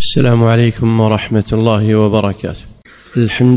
السلام عليكم ورحمة الله وبركاته. الحمد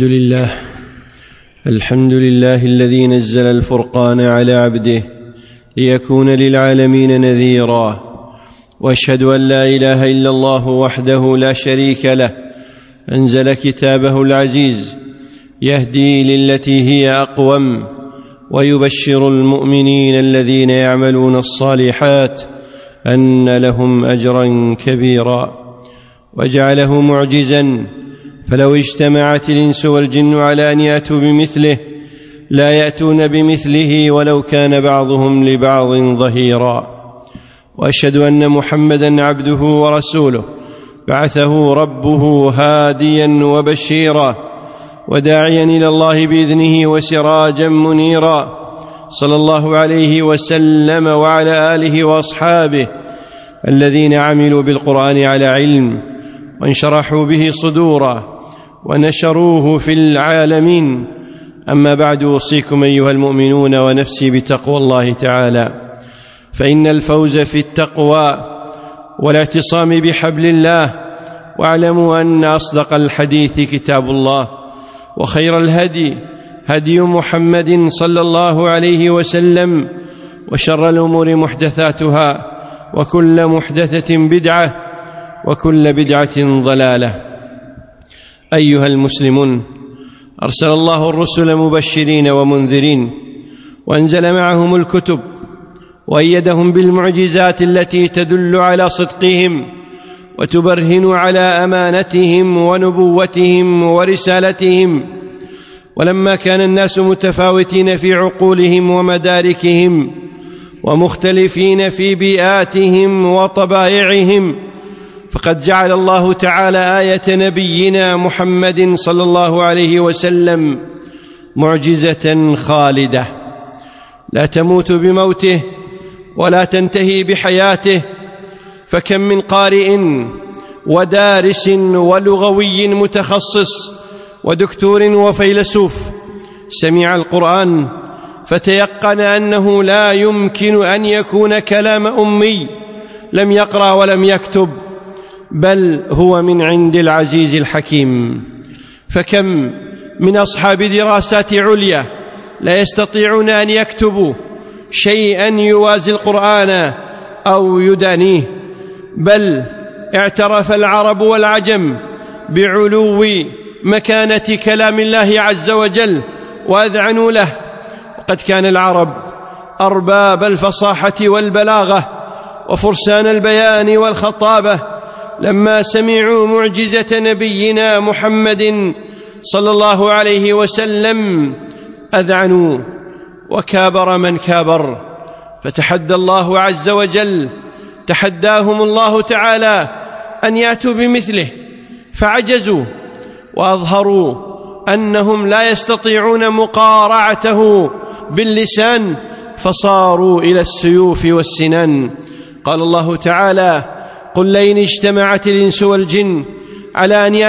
لله الذي نزل الفرقان على عبده ليكون للعالمين نذيرا، وأشهد أن لا إله إلا الله وحده لا شريك له، أنزل كتابه العزيز يهدي للتي هي أقوم، ويبشر المؤمنين الذين يعملون الصالحات أن لهم أجرا كبيرا، وجعله معجزا، فلو اجتمعت الإنس والجن على أن يأتوا بمثله لا يأتون بمثله ولو كان بعضهم لبعض ظهيرا. وأشهد أن محمدا عبده ورسوله بعثه ربه هاديا وبشيرا وداعيا إلى الله بإذنه وسراجا منيرا، صلى الله عليه وسلم وعلى آله وأصحابه الذين عملوا بالقرآن على علم وانشرحوا به صدورا ونشروه في العالمين. أما بعد، أوصيكم أيها المؤمنون ونفسي بتقوى الله تعالى، فإن الفوز في التقوى والاعتصام بحبل الله. واعلموا أن أصدق الحديث كتاب الله، وخير الهدي هدي محمد صلى الله عليه وسلم، وشر الأمور محدثاتها، وكل محدثة بدعة، وكل بدعة ضلالة. أيها المسلمون، أرسل الله الرسل مبشرين ومنذرين، وأنزل معهم الكتب، وأيدهم بالمعجزات التي تدل على صدقهم وتبرهن على أمانتهم ونبوتهم ورسالتهم. ولما كان الناس متفاوتين في عقولهم ومداركهم ومختلفين في بيئاتهم وطبائعهم، فقد جعل الله تعالى آية نبينا محمد صلى الله عليه وسلم معجزة خالدة لا تموت بموته ولا تنتهي بحياته. فكم من قارئ ودارس ولغوي متخصص ودكتور وفيلسوف سمع القرآن فتيقن أنه لا يمكن أن يكون كلام أمي لم يقرأ ولم يكتب، بل هو من عند العزيز الحكيم. فكم من أصحاب دراسات عليا لا يستطيعون أن يكتبوا شيئا يوازي القرآن أو يدانيه، بل اعترف العرب والعجم بعلو مكانة كلام الله عز وجل وأذعنوا له. وقد كان العرب أرباب الفصاحة والبلاغة وفرسان البيان والخطابة، لما سمعوا معجزة نبينا محمد صلى الله عليه وسلم أذعنوا، وكابر من كابر، فتحدى الله عز وجل، تحداهم الله تعالى أن يأتوا بمثله، فعجزوا وأظهروا أنهم لا يستطيعون مقارعته باللسان، فصاروا إلى السيوف والسنان. قال الله تعالى: قل لئن اجتمعت الإنس والجن على أن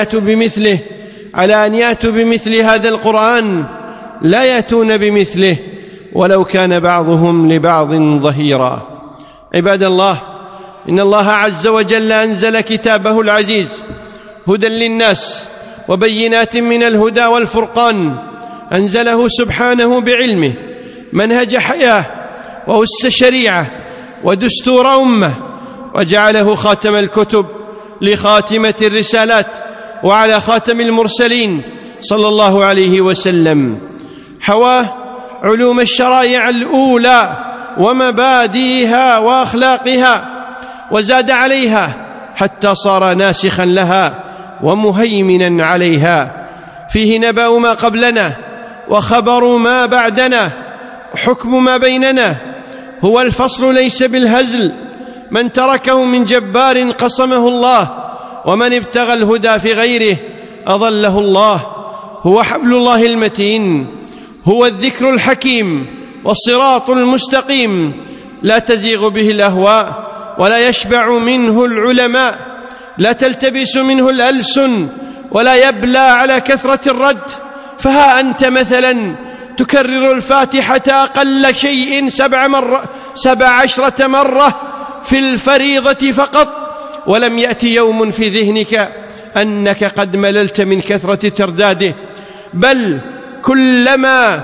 يأتوا بمثل هذا القرآن لا يأتون بمثله ولو كان بعضهم لبعض ظهيرا. عباد الله، إن الله عز وجل أنزل كتابه العزيز هدى للناس وبينات من الهدى والفرقان، أنزله سبحانه بعلمه منهج حياة وأس شريعة ودستور أمة، وجعله خاتم الكتب لخاتمة الرسالات وعلى خاتم المرسلين صلى الله عليه وسلم. حواه علوم الشرائع الأولى ومبادئها وأخلاقها، وزاد عليها حتى صار ناسخا لها ومهيمنا عليها. فيه نبأ ما قبلنا وخبر ما بعدنا، حكم ما بيننا. هو الفصل ليس بالهزل، من تركه من جبار قصمه الله، ومن ابتغى الهدى في غيره أضله الله. هو حبل الله المتين، هو الذكر الحكيم والصراط المستقيم، لا تزيغ به الأهواء ولا يشبع منه العلماء، لا تلتبس منه الألسن ولا يبلى على كثرة الرد. فها أنت مثلا تكرر الفاتحة أقل شيء 17 مرة في الفريضة فقط، ولم يأتي يوم في ذهنك أنك قد مللت من كثرة ترداده، بل كلما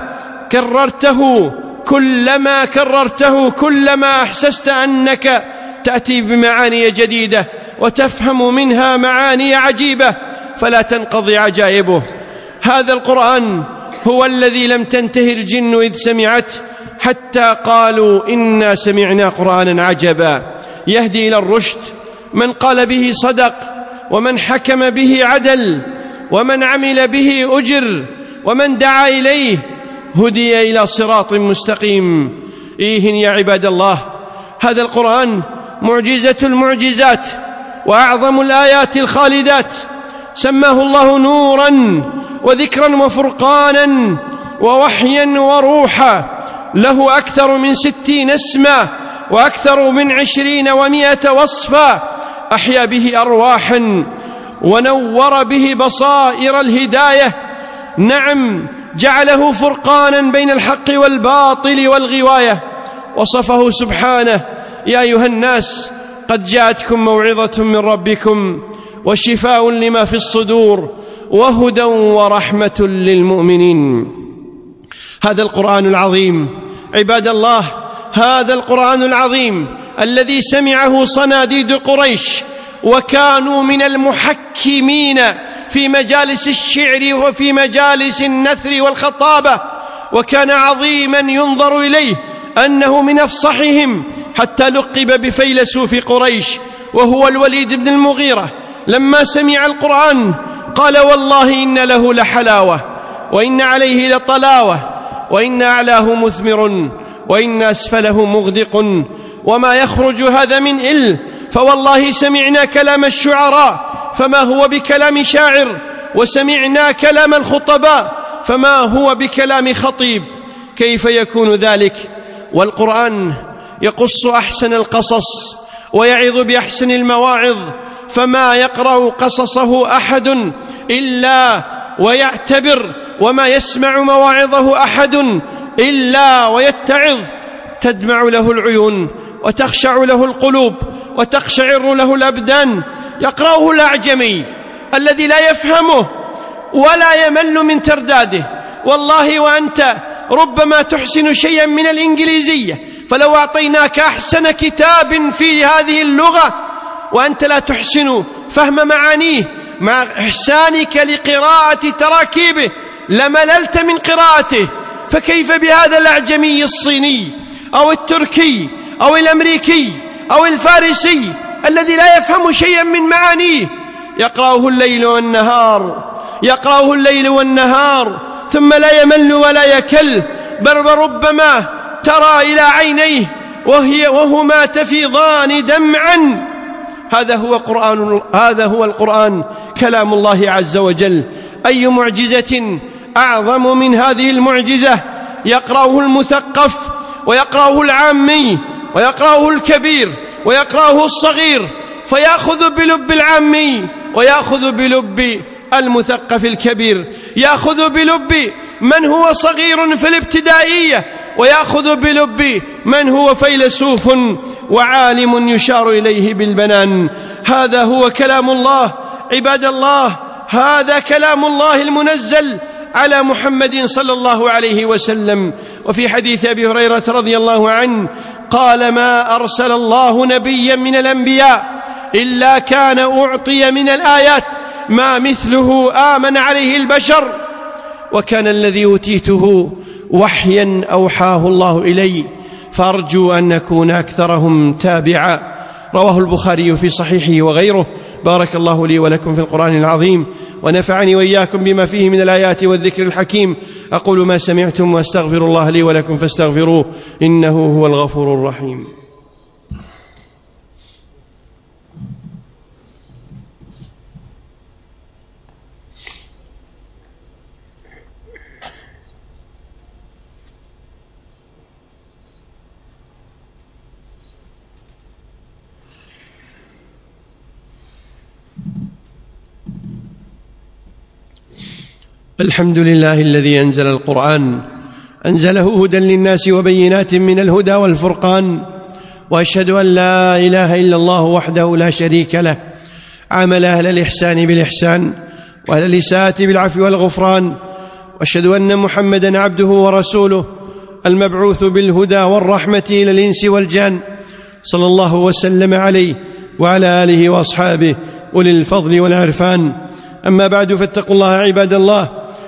كررته كلما أحسست أنك تأتي بمعاني جديدة وتفهم منها معاني عجيبة فلا تنقضي عجائبه. هذا القرآن هو الذي لم تنتهي الجن إذ سمعت حتى قالوا إنا سمعنا قرآنا عجبا يهدي إلى الرشد، من قال به صدق، ومن حكم به عدل، ومن عمل به أجر، ومن دعا إليه هدي إلى صراط مستقيم. يا عباد الله، هذا القرآن معجزة المعجزات وأعظم الآيات الخالدات، سماه الله نورا وذكرا وفرقانا ووحيا وروحا، له أكثر من 60 اسما وأكثر من 20 و100 وصفا، أحيا به أرواحا ونور به بصائر الهداية. نعم، جعله فرقانا بين الحق والباطل والغواية. وصفه سبحانه: يا أيها الناس قد جاءتكم موعظة من ربكم وشفاء لما في الصدور وهدى ورحمة للمؤمنين. هذا القرآن العظيم عباد الله، هذا القرآن العظيم الذي سمعه صناديد قريش وكانوا من المحكمين في مجالس الشعر وفي مجالس النثر والخطابة، وكان عظيما ينظر إليه أنه من أفصحهم، حتى لقب بفيلسوف قريش، وهو الوليد بن المغيرة. لما سمع القرآن قال: والله إن له لحلاوة، وإن عليه لطلاوة، وإن أعلاه مثمر، وإن أسفله مغدق، وما يخرج هذا من إل، فوالله سمعنا كلام الشعراء فما هو بكلام شاعر، وسمعنا كلام الخطباء فما هو بكلام خطيب. كيف يكون ذلك والقرآن يقص أحسن القصص ويعظ بأحسن المواعظ؟ فما يقرأ قصصه أحد إلا ويعتبر، وما يسمع مواعظه أحد إلا ويتعظ. تدمع له العيون وتخشع له القلوب وتقشعر له الأبدان. يقرأه الأعجمي الذي لا يفهمه ولا يمل من ترداده. والله وأنت ربما تحسن شيئا من الإنجليزية، فلو أعطيناك أحسن كتاب في هذه اللغة وأنت لا تحسن فهم معانيه مع إحسانك لقراءة تراكيبه لمللت من قراءته، فكيف بهذا الأعجمي الصيني أو التركي أو الأمريكي أو الفارسي الذي لا يفهم شيئا من معانيه؟ يقرأه الليل والنهار ثم لا يمل ولا يكل، بل ربما ترى إلى عينيه وهما تفيضان دمعا. هذا هو القرآن كلام الله عز وجل. أي معجزة أعظم من هذه المعجزة؟ يقرأه المثقف ويقرأه العامي ويقرأه الكبير ويقرأه الصغير، فيأخذ بلب العامي ويأخذ بلب المثقف الكبير، يأخذ بلب من هو صغير في الابتدائية ويأخذ بلب من هو فيلسوف وعالم يشار إليه بالبنان. هذا هو كلام الله عباد الله، هذا كلام الله المنزل على محمد صلى الله عليه وسلم. وفي حديث أبي هريرة رضي الله عنه قال: ما أرسل الله نبيا من الأنبياء إلا كان أعطي من الآيات ما مثله آمن عليه البشر، وكان الذي أوتيته وحيا أوحاه الله إلي، فأرجو أن نكون أكثرهم تابعا. رواه البخاري في صحيحه وغيره. بارك الله لي ولكم في القرآن العظيم، ونفعني وإياكم بما فيه من الآيات والذكر الحكيم. أقول ما سمعتم وأستغفر الله لي ولكم فاستغفروه إنه هو الغفور الرحيم. الحمد لله الذي أنزل القرآن، أنزله هدى للناس وبينات من الهدى والفرقان، وأشهد أن لا إله إلا الله وحده لا شريك له، عامل أهل الإحسان بالإحسان وأهل الإساءة بالعفو والغفران. وأشهد أن محمدًا عبده ورسوله المبعوث بالهدى والرحمة إلى الإنس والجان، صلى الله وسلم عليه وعلى آله وأصحابه أولي الفضل والعرفان. أما بعد، فاتقوا الله عباد الله،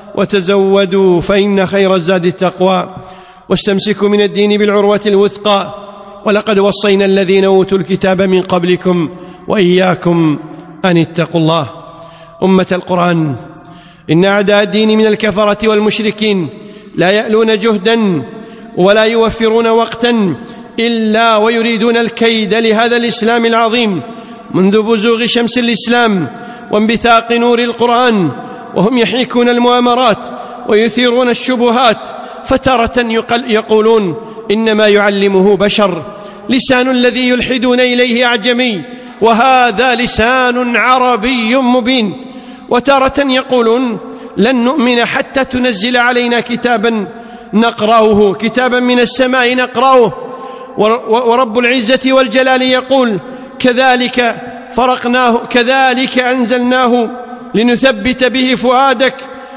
وتزودوا فإن خير الزاد التقوى، واستمسكوا من الدين بالعروة الوثقى. ولقد وصينا الذين أوتوا الكتاب من قبلكم وإياكم أن اتقوا الله. أمة القرآن، إن أعداء الدين من الكفرة والمشركين لا يألون جهدا ولا يوفرون وقتا إلا ويريدون الكيد لهذا الإسلام العظيم منذ بزوغ شمس الإسلام وانبثاق نور القرآن، وهم يحيكون المؤامرات ويثيرون الشبهات، فترة يقولون إنما يعلمه بشر، لسان الذي يلحدون إليه أعجمي وهذا لسان عربي مبين، وتارة يقولون لن نؤمن حتى تنزل علينا كتابا نقرأه، كتابا من السماء نقرأه. ورب العزة والجلال يقول كذلك فرقناه كذلك أنزلناه لنثبت به فؤادك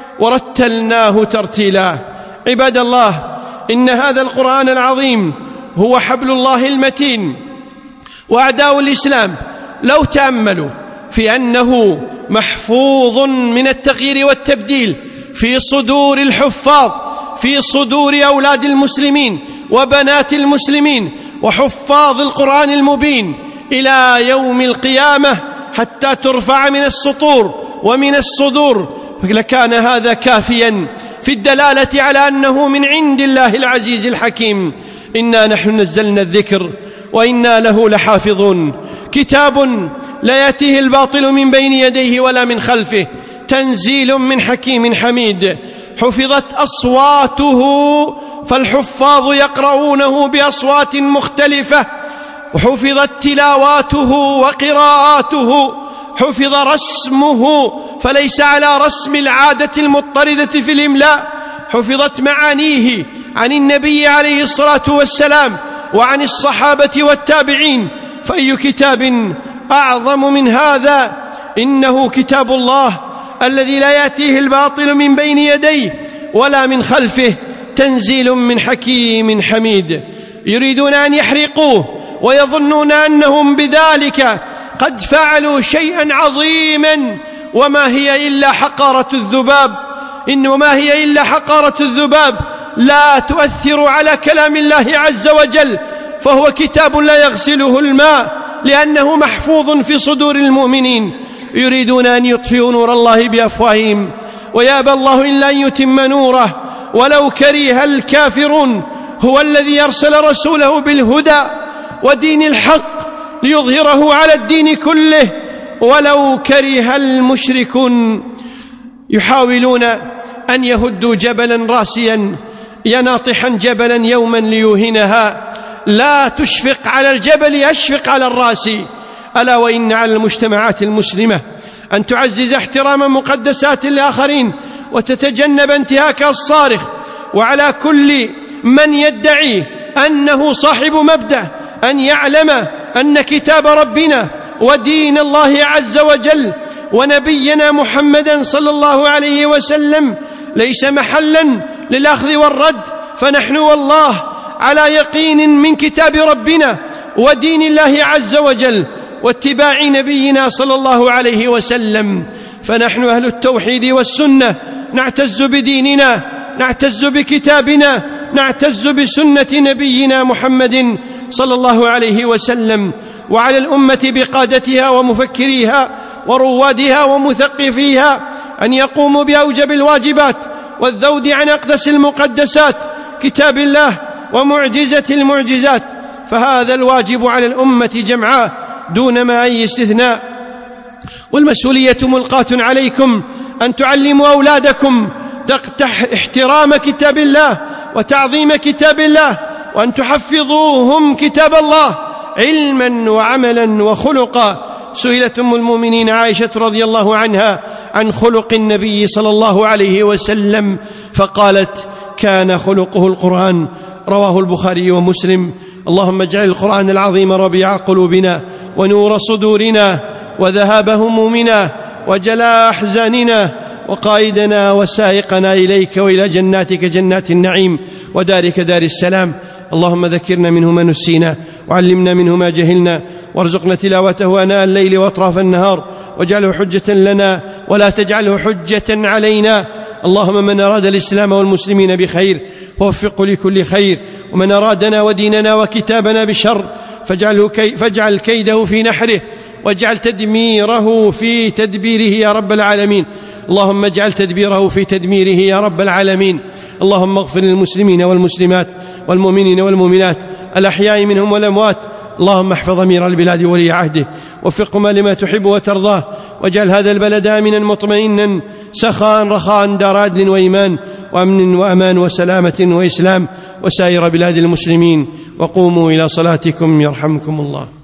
ورتلناه ترتيلا. عباد الله، إن هذا القرآن العظيم هو حبل الله المتين، وأعداء الإسلام لو تأملوا في أنه محفوظ من التغيير والتبديل في صدور الحفاظ، في صدور أولاد المسلمين وبنات المسلمين وحفاظ القرآن المبين إلى يوم القيامة حتى ترفع من السطور ومن الصدور، لكان هذا كافيا في الدلالة على أنه من عند الله العزيز الحكيم. إنا نحن نزلنا الذكر وإنا له لحافظون، كتاب لا يأتيه الباطل من بين يديه ولا من خلفه، تنزيل من حكيم حميد. حفظت أصواته، فالحفاظ يقرؤونه بأصوات مختلفة، وحفظت تلاواته وقراءاته، حفظ رسمه فليس على رسم العادة المضطردة في الإملاء، حفظت معانيه عن النبي عليه الصلاة والسلام وعن الصحابة والتابعين. فأي كتاب أعظم من هذا؟ إنه كتاب الله الذي لا يأتيه الباطل من بين يديه ولا من خلفه، تنزيل من حكيم حميد. يريدون أن يحرقوه ويظنون أنهم بذلك قد فعلوا شيئا عظيما، وما هي إلا حقارة الذباب، وما هي إلا حقارة الذباب لا تؤثر على كلام الله عز وجل، فهو كتاب لا يغسله الماء لأنه محفوظ في صدور المؤمنين. يريدون أن يطفئوا نور الله بأفواههم ويأبى الله إلا أن يتم نوره ولو كره الكافرون. هو الذي أرسل رسوله بالهدى ودين الحق ليظهره على الدين كله ولو كره المشركون. يحاولون أن يهدوا جبلا راسيا، يا ناطحا جبلا يوما ليوهنها، لا تشفق على الجبل أشفق على الراس. ألا وإن على المجتمعات المسلمة أن تعزز احترام مقدسات الآخرين وتتجنب انتهاك الصارخ، وعلى كل من يدعي أنه صاحب مبدأ أن يعلم أن كتاب ربنا ودين الله عز وجل ونبينا محمدا صلى الله عليه وسلم ليس محلا للأخذ والرد، فنحن والله على يقين من كتاب ربنا ودين الله عز وجل واتباع نبينا صلى الله عليه وسلم. فنحن أهل التوحيد والسنة نعتز بديننا، نعتز بكتابنا، نعتز بسنة نبينا محمد صلى الله عليه وسلم. وعلى الأمة بقادتها ومفكريها وروادها ومثقفيها أن يقوموا بأوجب الواجبات والذود عن أقدس المقدسات كتاب الله ومعجزة المعجزات، فهذا الواجب على الأمة جمعاء دون ما أي استثناء. والمسؤولية ملقاة عليكم أن تعلموا أولادكم احترام كتاب الله وتعظيم كتاب الله، وأن تحفظوهم كتاب الله علما وعملا وخلقا. سئلت أم المؤمنين عائشة رضي الله عنها عن خلق النبي صلى الله عليه وسلم فقالت: كان خلقه القرآن. رواه البخاري ومسلم. اللهم اجعل القرآن العظيم ربيع قلوبنا ونور صدورنا وذهاب همومنا وجلاء أحزاننا وقائدنا وسائقنا إليك وإلى جناتك جنات النعيم ودارك دار السلام. اللهم ذكرنا منه ما نسينا وعلمنا منه ما جهلنا وارزقنا تلاوته آناء الليل وأطراف النهار واجعله حجة لنا ولا تجعله حجة علينا. اللهم من أراد الإسلام والمسلمين بخير فوفقه لكل خير، ومن أرادنا وديننا وكتابنا بشر فاجعل كيده في نحره واجعل تدميره في تدبيره يا رب العالمين. اللهم اجعل تدبيره في تدميره يا رب العالمين. اللهم اغفر للمسلمين والمسلمات والمؤمنين والمؤمنات الأحياء منهم والأموات. اللهم احفظ أمير البلاد ولي عهده وفقهما لما تحب وترضاه، واجعل هذا البلد آمنا مطمئنا سخاء رخاء دار عدل وإيمان وأمن وأمان وسلامة وإسلام وسائر بلاد المسلمين. وقوموا إلى صلاتكم يرحمكم الله.